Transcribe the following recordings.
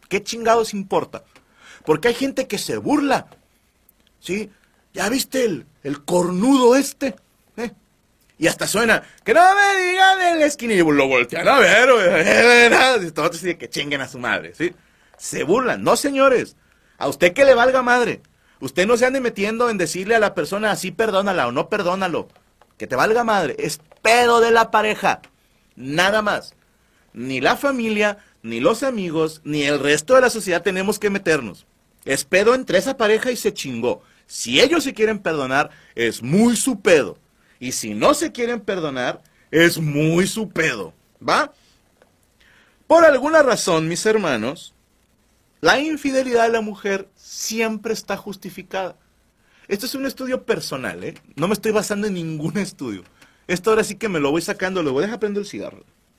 ¿Qué chingados importa? Porque hay gente que se burla, ¿sí? ¿Ya viste el cornudo este? Y hasta suena, que no me digan en la esquina, y lo voltean a ver, y todo así que chinguen a su madre, ¿sí? Se burlan. No, señores, a usted que le valga madre. Usted no se ande metiendo en decirle a la persona así perdónala o no perdónalo. Que te valga madre. Es pedo de la pareja. Nada más. Ni la familia, ni los amigos, ni el resto de la sociedad tenemos que meternos. Es pedo entre esa pareja y se chingó. Si ellos se quieren perdonar, es muy su pedo. Y si no se quieren perdonar, es muy su pedo. ¿Va? Por alguna razón, mis hermanos, la infidelidad de la mujer siempre está justificada. Esto es un estudio personal, ¿eh? No me estoy basando en ningún estudio. Esto ahora sí que me lo voy sacando, lo voy a dejar prender el cigarro.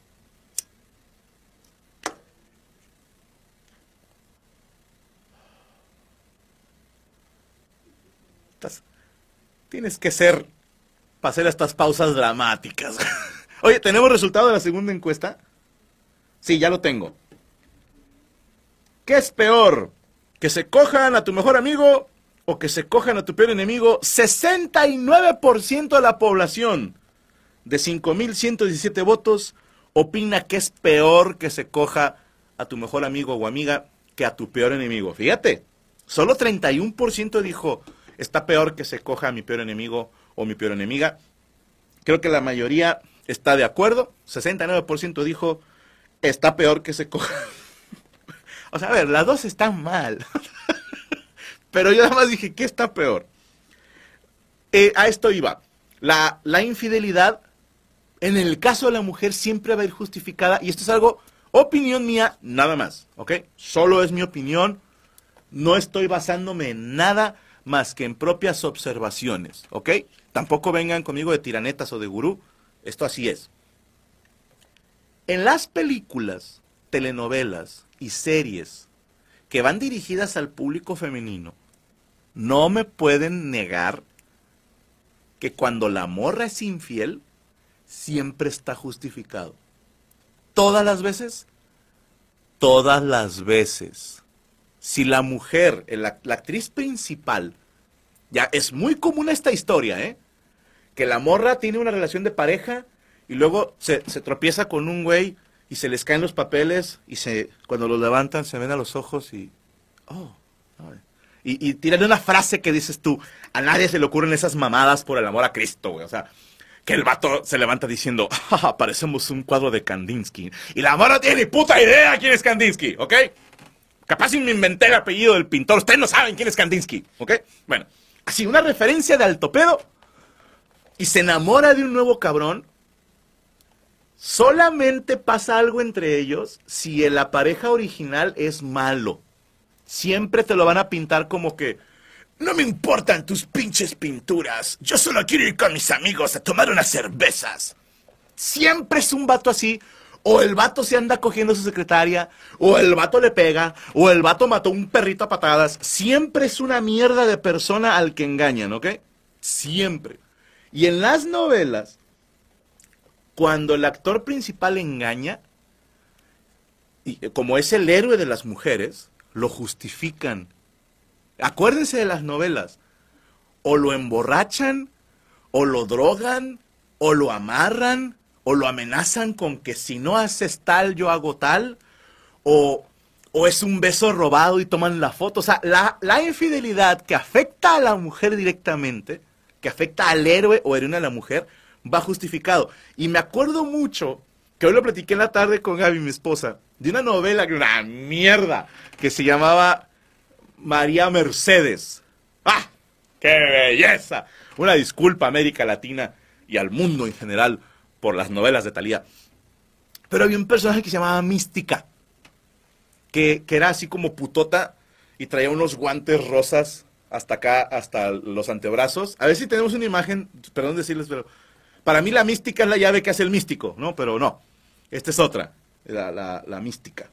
Tienes que ser para hacer estas pausas dramáticas. Oye, ¿tenemos resultado de la segunda encuesta? Sí, ya lo tengo. ¿Qué es peor? ¿Que se cojan a tu mejor amigo o que se cojan a tu peor enemigo? 69% de la población de 5,117 votos opina que es peor que se coja a tu mejor amigo o amiga que a tu peor enemigo. Fíjate, solo 31% dijo está peor que se coja a mi peor enemigo o mi peor enemiga. Creo que la mayoría está de acuerdo. 69% dijo está peor que se coja. O sea, a ver, las dos están mal. Pero yo nada más dije, ¿qué está peor? A esto iba. La infidelidad, en el caso de la mujer, siempre va a ir justificada. Y esto es algo, opinión mía, nada más. ¿Ok? Solo es mi opinión. No estoy basándome en nada más que en propias observaciones. ¿Ok? Tampoco vengan conmigo de tiranetas o de gurú. Esto así es. En las películas, telenovelas y series que van dirigidas al público femenino, no me pueden negar que cuando la morra es infiel, siempre está justificado. ¿Todas las veces? Todas las veces. Si la mujer, la actriz principal, ya es muy común esta historia, ¿eh? Que la morra tiene una relación de pareja y luego se tropieza con un güey y se les caen los papeles y cuando los levantan se ven a los ojos y... Y tírale una frase que dices tú, a nadie se le ocurren esas mamadas por el amor a Cristo, güey. O sea, que el vato se levanta diciendo, parecemos un cuadro de Kandinsky. Y la morra no tiene ni puta idea quién es Kandinsky, ¿ok? Capaz si me inventé el apellido del pintor, ustedes no saben quién es Kandinsky, ¿ok? Bueno, así, una referencia de alto pedo y se enamora de un nuevo cabrón. Solamente pasa algo entre ellos si la pareja original es malo. Siempre te lo van a pintar como que no me importan tus pinches pinturas, yo solo quiero ir con mis amigos a tomar unas cervezas. Siempre es un vato así, o el vato se anda cogiendo a su secretaria, o el vato le pega, o el vato mató un perrito a patadas. Siempre es una mierda de persona al que engañan, ¿ok? Siempre. Y en las novelas, cuando el actor principal engaña, y como es el héroe de las mujeres, lo justifican. Acuérdense de las novelas. O lo emborrachan, o lo drogan, o lo amarran, o lo amenazan con que si no haces tal, yo hago tal, o es un beso robado y toman la foto. O sea, la infidelidad que afecta a la mujer directamente, que afecta al héroe o heroína de la mujer, va justificado. Y me acuerdo mucho, que hoy lo platiqué en la tarde con Gaby, mi esposa, de una novela, una mierda, que se llamaba María Mercedes. ¡Ah! ¡Qué belleza! Una disculpa a América Latina y al mundo en general por las novelas de Thalía. Pero había un personaje que se llamaba Mística, que era así como putota y traía unos guantes rosas hasta acá, hasta los antebrazos. A ver si tenemos una imagen, perdón decirles, pero para mí la mística es la llave que hace el místico, ¿no? Pero no, esta es otra, la mística.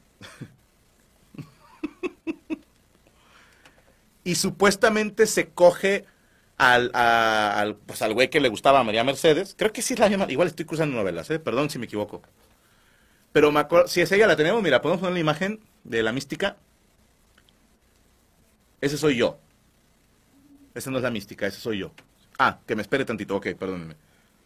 Y supuestamente se coge al güey que le gustaba a María Mercedes. Creo que sí es la misma, igual estoy cruzando novelas, perdón si me equivoco. Pero me acuerdo, si es ella la tenemos, mira, podemos poner la imagen de la mística. Ese soy yo. Esa no es la mística, ese soy yo. Ah, que me espere tantito, ok, perdónenme.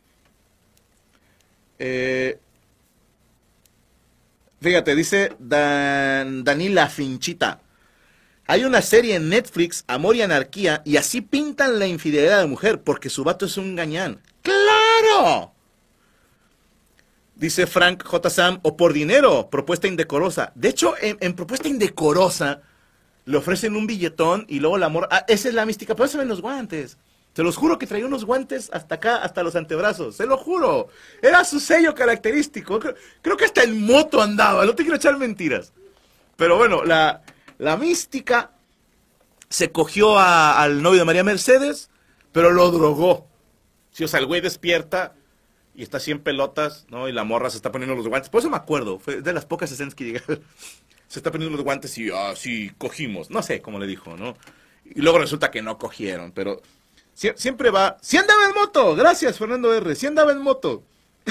Fíjate, dice Danila Finchita. Hay una serie en Netflix, Amor y Anarquía, y así pintan la infidelidad de la mujer, porque su vato es un gañán. ¡Claro! Dice Frank J. Sam, o por dinero, propuesta indecorosa. De hecho, en propuesta indecorosa, le ofrecen un billetón y luego la morra... Ah, esa es la mística, pero se ven los guantes. Se los juro que traía unos guantes hasta acá, hasta los antebrazos. Se lo juro. Era su sello característico. Creo que hasta en moto andaba. No te quiero echar mentiras. Pero bueno, la mística se cogió al novio de María Mercedes, pero lo drogó. Sí, o sea, el güey despierta y está así en pelotas, ¿no? Y la morra se está poniendo los guantes. Por eso me acuerdo. Fue de las pocas escenas que llegué. Se está poniendo los guantes y, sí, cogimos. No sé cómo le dijo, ¿no? Y luego resulta que no cogieron, pero... Siempre va. ¡Sí andaba en moto! Gracias, Fernando R. ¡Sí andaba en moto!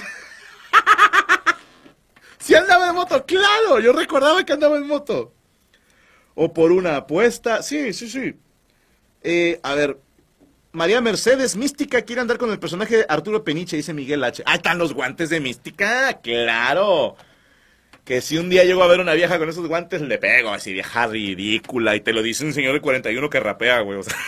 ¡Sí andaba en moto! ¡Claro! Yo recordaba que andaba en moto. O por una apuesta. Sí. A ver. María Mercedes, mística, quiere andar con el personaje de Arturo Peniche, dice Miguel H. ¡Ah, están los guantes de mística! ¡Claro! Que si un día llego a ver una vieja con esos guantes, le pego así, vieja ridícula. Y te lo dice un señor de 41 que rapea, güey. O sea...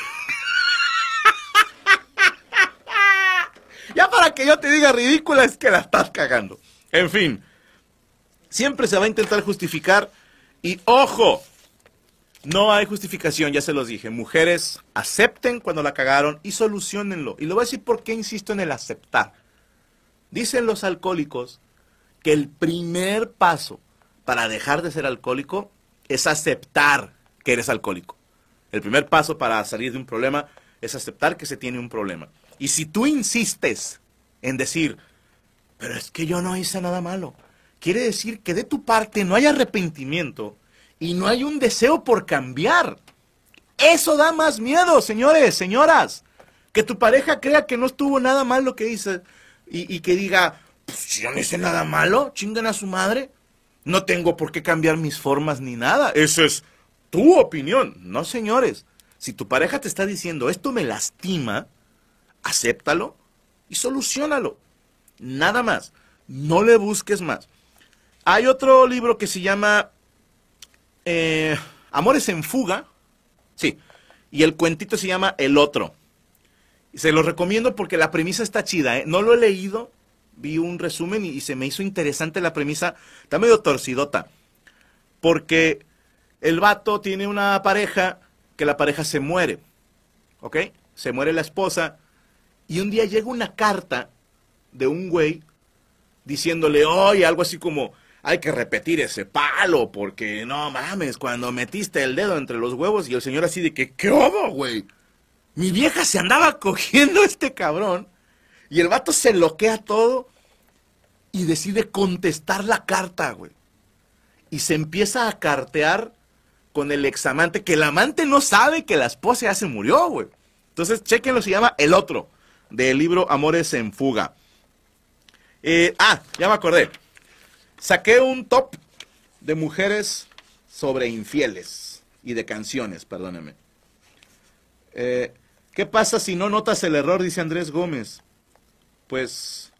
Ya para que yo te diga ridícula es que la estás cagando. En fin, siempre se va a intentar justificar y ¡ojo! No hay justificación, ya se los dije. Mujeres, acepten cuando la cagaron y solucionenlo. Y le voy a decir por qué insisto en el aceptar. Dicen los alcohólicos que el primer paso para dejar de ser alcohólico es aceptar que eres alcohólico. El primer paso para salir de un problema es aceptar que se tiene un problema. Y si tú insistes en decir, pero es que yo no hice nada malo, quiere decir que de tu parte no hay arrepentimiento y no hay un deseo por cambiar. Eso da más miedo, señores, señoras. Que tu pareja crea que no estuvo nada mal lo que hice y que diga, pues yo no hice nada malo, chingan a su madre. No tengo por qué cambiar mis formas ni nada. Eso es tu opinión. No, señores. Si tu pareja te está diciendo, esto me lastima, acéptalo y soluciónalo. Nada más. No le busques más. Hay otro libro que se llama Amores en Fuga. Sí. Y el cuentito se llama El Otro. Se lo recomiendo porque la premisa está chida, ¿eh? No lo he leído. Vi un resumen y se me hizo interesante la premisa. Está medio torcidota. Porque el vato tiene una pareja que la pareja se muere. ¿Ok? Se muere la esposa. Y un día llega una carta de un güey diciéndole, oye, algo así como, hay que repetir ese palo porque no mames, cuando metiste el dedo entre los huevos y el señor así de que, ¿qué hubo, güey? Mi vieja se andaba cogiendo a este cabrón y el vato se loquea todo y decide contestar la carta, güey. Y se empieza a cartear con el examante, que el amante no sabe que la esposa ya se murió, güey. Entonces, chequenlo, se llama El Otro, del libro Amores en Fuga. Ya me acordé. Saqué un top de mujeres sobre infieles y de canciones, perdónenme. ¿Qué pasa si no notas el error? Dice Andrés Gómez. Pues,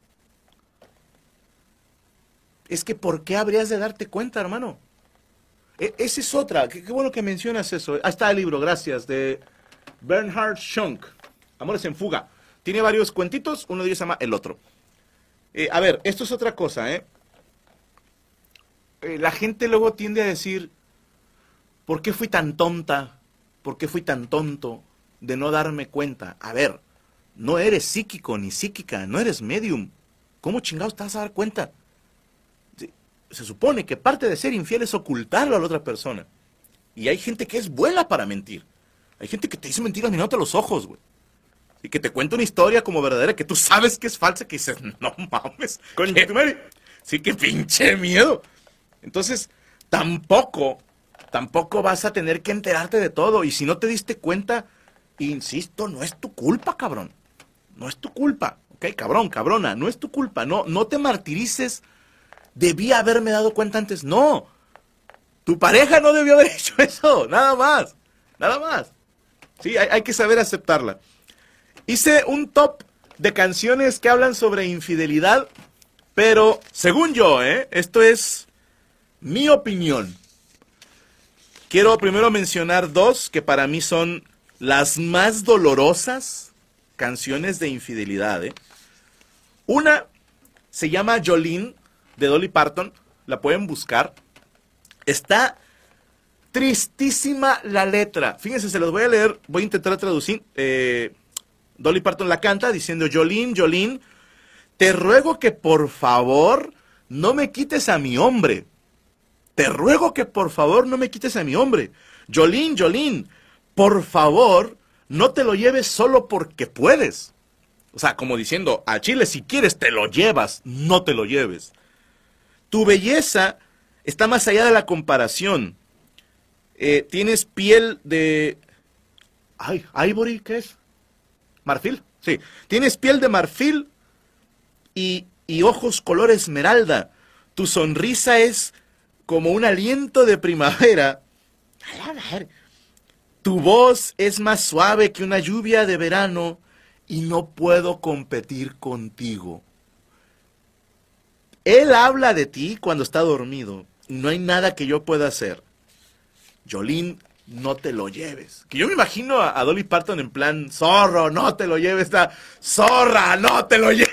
es que ¿por qué habrías de darte cuenta, hermano? Esa es otra. Qué bueno que mencionas eso. Ahí está el libro, gracias, de Bernhard Schunk. Amores en Fuga. Tiene varios cuentitos, uno de ellos se llama El Otro. A ver, esto es otra cosa, la gente luego tiende a decir, ¿por qué fui tan tonta? ¿Por qué fui tan tonto de no darme cuenta? A ver, no eres psíquico ni psíquica, no eres medium. ¿Cómo chingados te vas a dar cuenta? Se supone que parte de ser infiel es ocultarlo a la otra persona. Y hay gente que es buena para mentir. Hay gente que te dice mentiras mirándote a los ojos, güey. Y que te cuenta una historia como verdadera, que tú sabes que es falsa, que dices, no mames. Sí, que pinche miedo. Entonces, tampoco vas a tener que enterarte de todo. Y si no te diste cuenta, insisto, no es tu culpa, cabrón. No es tu culpa. Ok, cabrón, cabrona, no es tu culpa. No te martirices. Debí haberme dado cuenta antes. No. Tu pareja no debió haber hecho eso, nada más. Nada más. Sí, hay que saber aceptarla. Hice un top de canciones que hablan sobre infidelidad, pero según yo, esto es mi opinión. Quiero primero mencionar dos que para mí son las más dolorosas canciones de infidelidad. Una se llama Jolene, de Dolly Parton. La pueden buscar. Está tristísima la letra. Fíjense, se los voy a leer. Voy a intentar traducir. Dolly Parton la canta diciendo: Jolene, Jolene, te ruego que por favor no me quites a mi hombre. Te ruego que por favor no me quites a mi hombre. Jolene, Jolene, por favor no te lo lleves solo porque puedes. O sea, como diciendo, a Chile si quieres te lo llevas, no te lo lleves. Tu belleza está más allá de la comparación. Tienes piel de... Ay, Ivory, ¿qué es? ¿Marfil? Sí. Tienes piel de marfil y ojos color esmeralda. Tu sonrisa es como un aliento de primavera. Tu voz es más suave que una lluvia de verano y no puedo competir contigo. Él habla de ti cuando está dormido y no hay nada que yo pueda hacer. Jolene, no te lo lleves. Que yo me imagino a Dolly Parton en plan, zorro, no te lo lleves, zorra, no te lo lleves.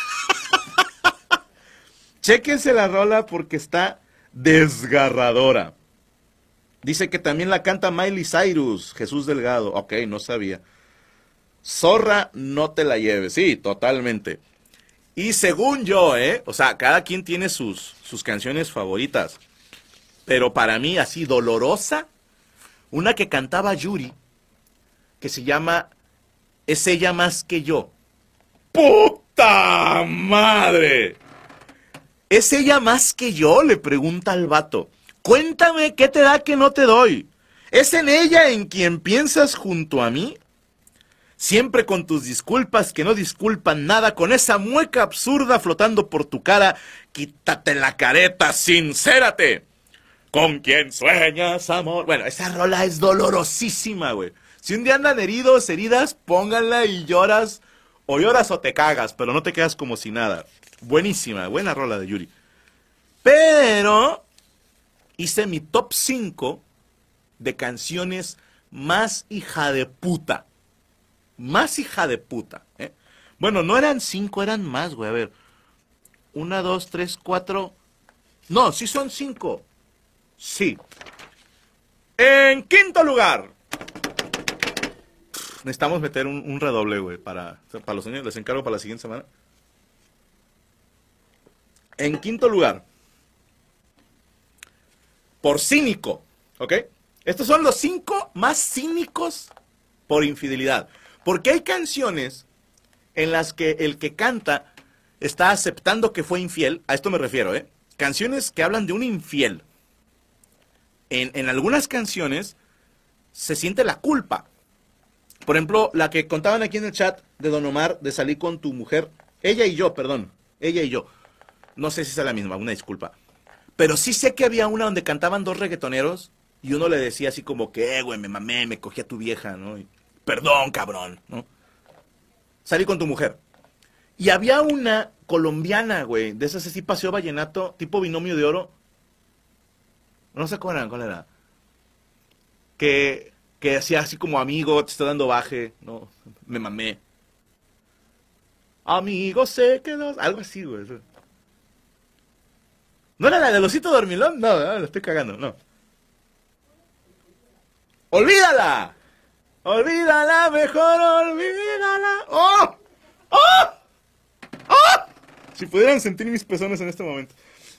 Chéquense la rola porque está desgarradora. Dice que también la canta Miley Cyrus, Jesús Delgado. Ok, no sabía. Zorra, no te la lleves. Sí, totalmente. Y según yo, o sea, cada quien tiene sus canciones favoritas. Pero para mí, así, dolorosa, una que cantaba Yuri, que se llama Es ella más que yo. ¡Puta madre! ¿Es ella más que yo?, le pregunta al vato. Cuéntame qué te da que no te doy. ¿Es en ella en quien piensas junto a mí? Siempre con tus disculpas que no disculpan nada, con esa mueca absurda flotando por tu cara. Quítate la careta, sincérate. ¿Con quién sueñas, amor? Bueno, esa rola es dolorosísima, güey. Si un día andan heridos, heridas, pónganla y lloras. O lloras o te cagas, pero no te quedas como si nada. Buenísima, buena rola de Yuri. Pero hice mi top 5 de canciones más hija de puta. Más hija de puta. Bueno, no eran 5, eran más, güey. A ver. 1, 2, 3, 4. No, sí son 5. Sí. En quinto lugar. Necesitamos meter un redoble, güey, para los niños. Les encargo para la siguiente semana. En quinto lugar. Por cínico. ¿Ok? Estos son los 5 más cínicos por infidelidad. Porque hay canciones en las que el que canta está aceptando que fue infiel. A esto me refiero, Canciones que hablan de un infiel. En algunas canciones se siente la culpa. Por ejemplo, la que contaban aquí en el chat de Don Omar, de salir con tu mujer. Ella y yo, perdón. Ella y yo. No sé si es la misma, una disculpa. Pero sí sé que había una donde cantaban 2 reggaetoneros y uno le decía así como que, güey, me mamé, me cogí a tu vieja, ¿no? Y, perdón, cabrón, ¿no? Salí con tu mujer. Y había una colombiana, güey, de esas así, paseo vallenato, tipo Binomio de Oro. No sé cuál era. Que hacía así como amigo, te está dando baje, ¿no? Me mamé. Amigo se quedó. Algo así, güey. ¿No era la del osito dormilón? No, lo estoy cagando, no. ¡Olvídala! ¡Olvídala, mejor olvídala! ¡Oh! ¡Oh! ¡Oh! Si pudieran sentir mis pezones en este momento.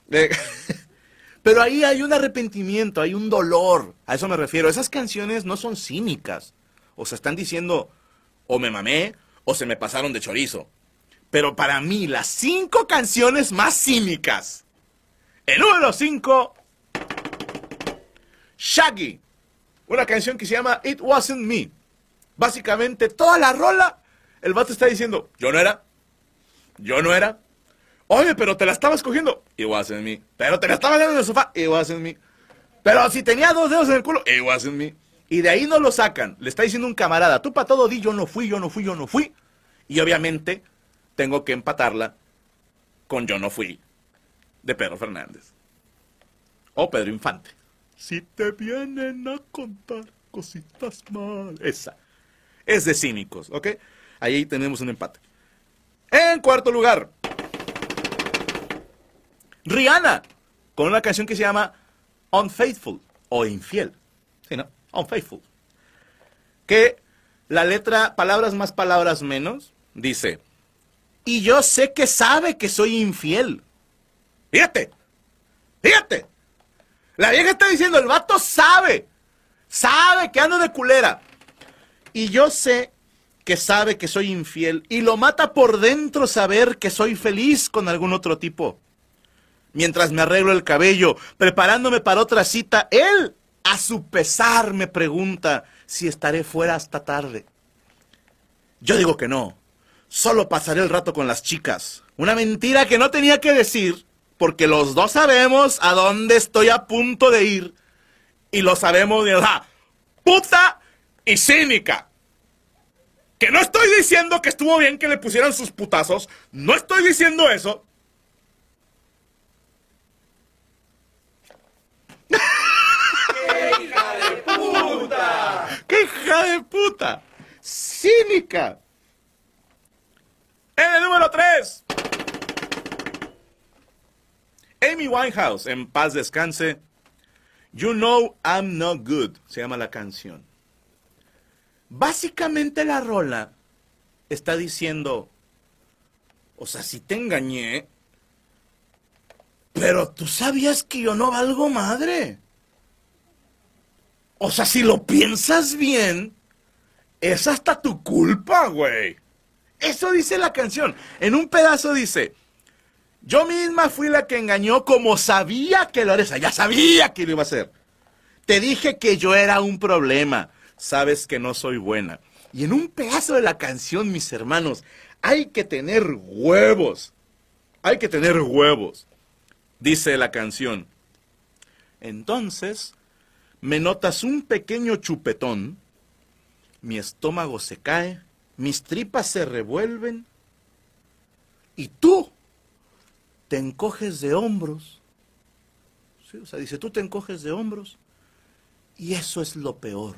Pero ahí hay un arrepentimiento, hay un dolor. A eso me refiero. Esas canciones no son cínicas. O sea, están diciendo, o me mamé, o se me pasaron de chorizo. Pero para mí, las 5 canciones más cínicas. El número 5, Shaggy. Una canción que se llama It Wasn't Me. Básicamente, toda la rola, el vato está diciendo, yo no era. Oye, pero te la estabas cogiendo. It wasn't me. Pero te la estabas dando en el sofá. It wasn't me. Pero si tenía 2 dedos en el culo. It wasn't me. Y de ahí no lo sacan. Le está diciendo un camarada, tú para todo di yo no fui, yo no fui, yo no fui. Y obviamente tengo que empatarla con Yo no fui, de Pedro Fernández. O Pedro Infante. Si te vienen a contar cositas mal. Esa. Es de cínicos, ¿ok? Ahí tenemos un empate. En cuarto lugar, Rihanna, con una canción que se llama Unfaithful, o Infiel. ¿Sí, no? Unfaithful. Que la letra, palabras más, palabras menos, dice, y yo sé que sabe que soy infiel. Fíjate, fíjate. La vieja está diciendo, el vato sabe que ando de culera. Y yo sé que sabe que soy infiel y lo mata por dentro saber que soy feliz con algún otro tipo. Mientras me arreglo el cabello, preparándome para otra cita, él, a su pesar, me pregunta si estaré fuera hasta tarde. Yo digo que no, solo pasaré el rato con las chicas. Una mentira que no tenía que decir, porque los dos sabemos a dónde estoy a punto de ir. Y lo sabemos de verdad, puta y cínica. Que no estoy diciendo que estuvo bien que le pusieran sus putazos. No estoy diciendo eso. ¡Qué hija de puta! ¡Qué hija de puta! ¡Cínica! En el número 3. Amy Winehouse, en paz descanse. You Know I'm Not Good, se llama la canción. Básicamente la rola está diciendo, o sea, sí te engañé, pero tú sabías que yo no valgo madre. O sea, si lo piensas bien, es hasta tu culpa, güey. Eso dice la canción. En un pedazo dice, yo misma fui la que engañó como sabía que lo eres. Ya sabía que lo iba a hacer. Te dije que yo era un problema. Sabes que no soy buena. Y en un pedazo de la canción, mis hermanos, hay que tener huevos. Hay que tener huevos. Dice la canción. Entonces, me notas un pequeño chupetón. Mi estómago se cae. Mis tripas se revuelven. Y tú te encoges de hombros. ¿Sí? O sea, dice, tú te encoges de hombros. Y eso es lo peor.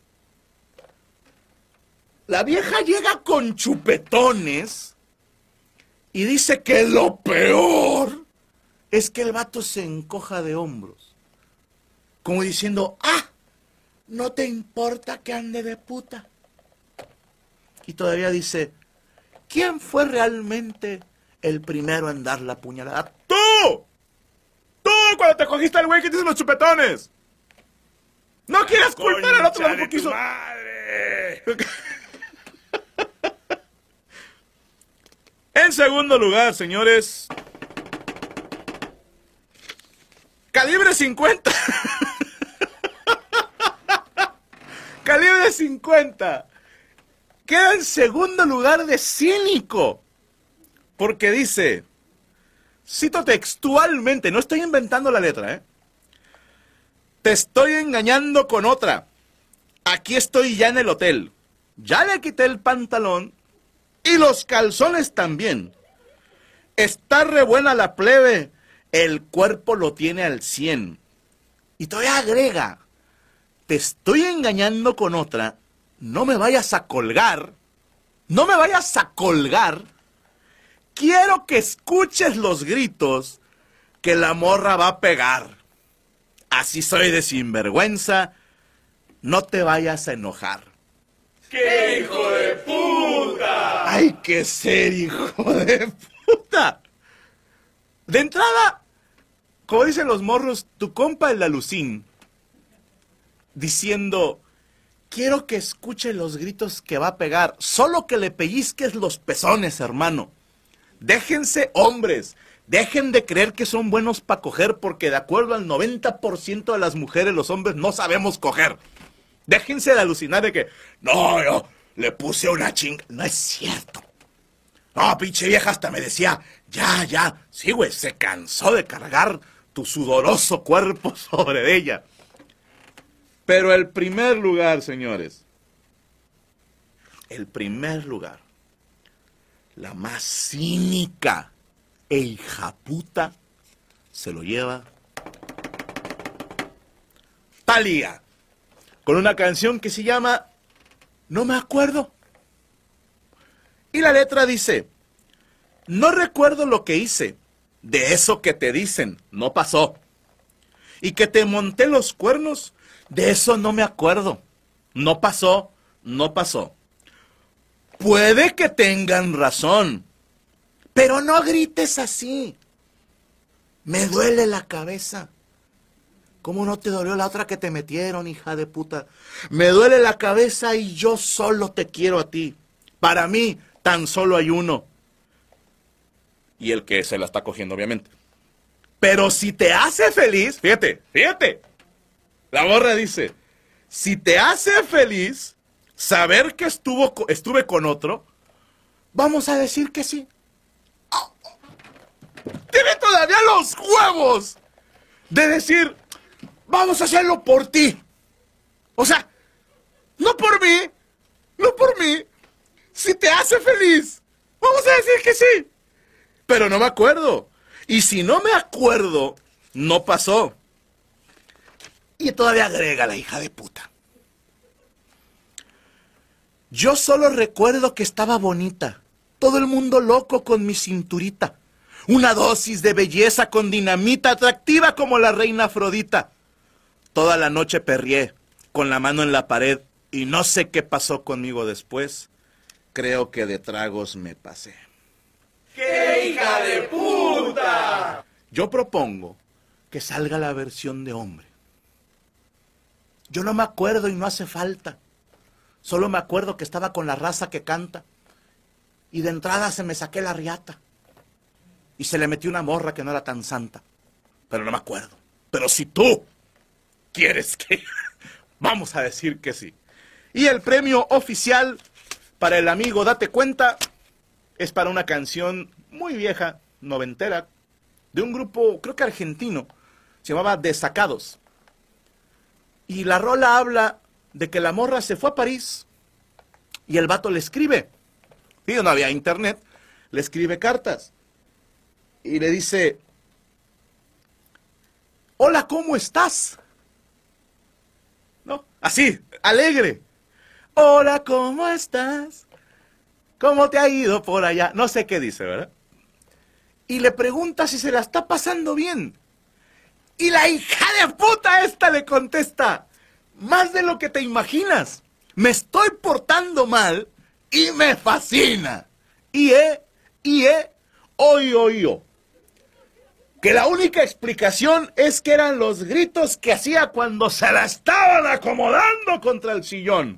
La vieja llega con chupetones y dice que lo peor es que el vato se encoja de hombros. Como diciendo, no te importa que ande de puta. Y todavía dice, ¿quién fue realmente el primero en dar la puñalada? ¡Tú! ¡Tú cuando te cogiste al güey que te hizo los chupetones! ¡No quieras culpar al otro porque hizo... ¡Madre! En segundo lugar, señores, Calibre 50. Calibre 50. Queda en segundo lugar de cínico. Porque dice, cito textualmente, no estoy inventando la letra, te estoy engañando con otra. Aquí estoy ya en el hotel. Ya le quité el pantalón y los calzones también. Está re buena la plebe. El cuerpo lo tiene al 100. Y todavía agrega, te estoy engañando con otra. No me vayas a colgar. No me vayas a colgar. Quiero que escuches los gritos que la morra va a pegar. Así soy de sinvergüenza. No te vayas a enojar. ¡Qué hijo de puta! ¡Hay que ser hijo de puta! De entrada, como dicen los morros, tu compa el alucín, diciendo, quiero que escuche los gritos que va a pegar, solo que le pellizques los pezones, hermano. Déjense hombres, dejen de creer que son buenos para coger, porque de acuerdo al 90% de las mujeres, los hombres no sabemos coger. Déjense de alucinar de que, no, yo le puse una chinga. No es cierto. No, pinche vieja hasta me decía, ya. Sí, güey, se cansó de cargar tu sudoroso cuerpo sobre ella. Pero el primer lugar, señores, el primer lugar, la más cínica e hijaputa, se lo lleva Thalía, con una canción que se llama No me acuerdo. Y la letra dice: no recuerdo lo que hice, de eso que te dicen, no pasó. Y que te monté los cuernos, de eso no me acuerdo. No pasó, no pasó. Puede que tengan razón, pero no grites así. Me duele la cabeza. ¿Cómo no te dolió la otra que te metieron, hija de puta? Me duele la cabeza y yo solo te quiero a ti. Para mí, tan solo hay uno. Y el que se la está cogiendo, obviamente. Pero si te hace feliz, fíjate, fíjate. La morra dice, si te hace feliz saber que estuve con otro, vamos a decir que sí. ¡Oh! Tiene todavía los huevos de decir, vamos a hacerlo por ti. O sea, no por mí, no por mí. Si te hace feliz, vamos a decir que sí. Pero no me acuerdo. Y si no me acuerdo, no pasó. Y todavía agrega la hija de puta. Yo solo recuerdo que estaba bonita. Todo el mundo loco con mi cinturita. Una dosis de belleza con dinamita, atractiva como la reina Afrodita. Toda la noche perrié, con la mano en la pared, y no sé qué pasó conmigo después. Creo que de tragos me pasé. ¡Qué hija de puta! Yo propongo que salga la versión de hombre. Yo no me acuerdo y no hace falta. Solo me acuerdo que estaba con la raza que canta. Y de entrada se me saqué la riata. Y se le metió una morra que no era tan santa. Pero no me acuerdo. Pero si tú quieres que... vamos a decir que sí. Y el premio oficial para el amigo Date Cuenta es para una canción muy vieja, noventera, de un grupo, creo que argentino, se llamaba Desacados. Y la rola habla de que la morra se fue a París y el vato le escribe. Y no había internet, le escribe cartas. Y le dice, hola, ¿cómo estás? ¿No? Así, alegre. Hola, ¿cómo estás? ¿Cómo te ha ido por allá? No sé qué dice, ¿verdad? Y le pregunta si se la está pasando bien. Y la hija de puta esta le contesta, más de lo que te imaginas. Me estoy portando mal y me fascina. Oyo. Que la única explicación es que eran los gritos que hacía cuando se la estaban acomodando contra el sillón.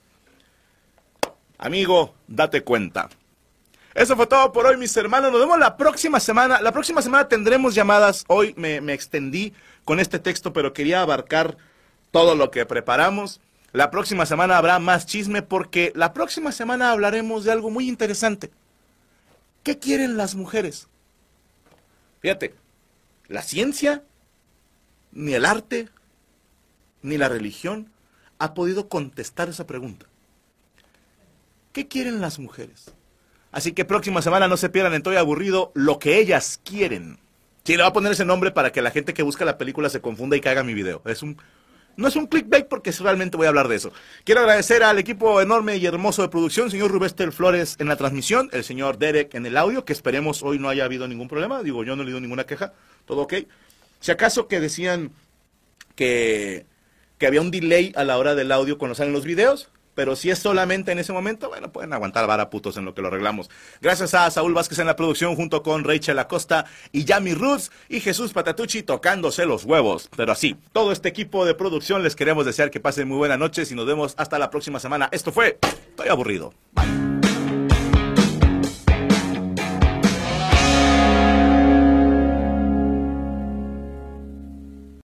Amigo, date cuenta. Eso fue todo por hoy, mis hermanos. Nos vemos la próxima semana. La próxima semana tendremos llamadas. Hoy me extendí con este texto, pero quería abarcar todo lo que preparamos. La próxima semana habrá más chisme porque la próxima semana hablaremos de algo muy interesante. ¿Qué quieren las mujeres? Fíjate, la ciencia, ni el arte, ni la religión ha podido contestar esa pregunta. ¿Qué quieren las mujeres? Así que próxima semana no se pierdan en Estoy Aburrido lo que ellas quieren. Sí, le voy a poner ese nombre para que la gente que busca la película se confunda y caiga mi video. No es un clickbait porque realmente voy a hablar de eso. Quiero agradecer al equipo enorme y hermoso de producción, señor Rubester Flores en la transmisión, el señor Derek en el audio, que esperemos hoy no haya habido ningún problema. Digo, yo no he leído ninguna queja, todo ok. Si acaso que decían que había un delay a la hora del audio cuando salen los videos, pero si es solamente en ese momento, bueno, pueden aguantar vara putos en lo que lo arreglamos. Gracias a Saúl Vázquez en la producción, junto con Rachel Acosta y Yami Roots y Jesús Patatucci tocándose los huevos. Pero así, todo este equipo de producción les queremos desear que pasen muy buenas noches y nos vemos hasta la próxima semana. Esto fue Estoy Aburrido. Bye.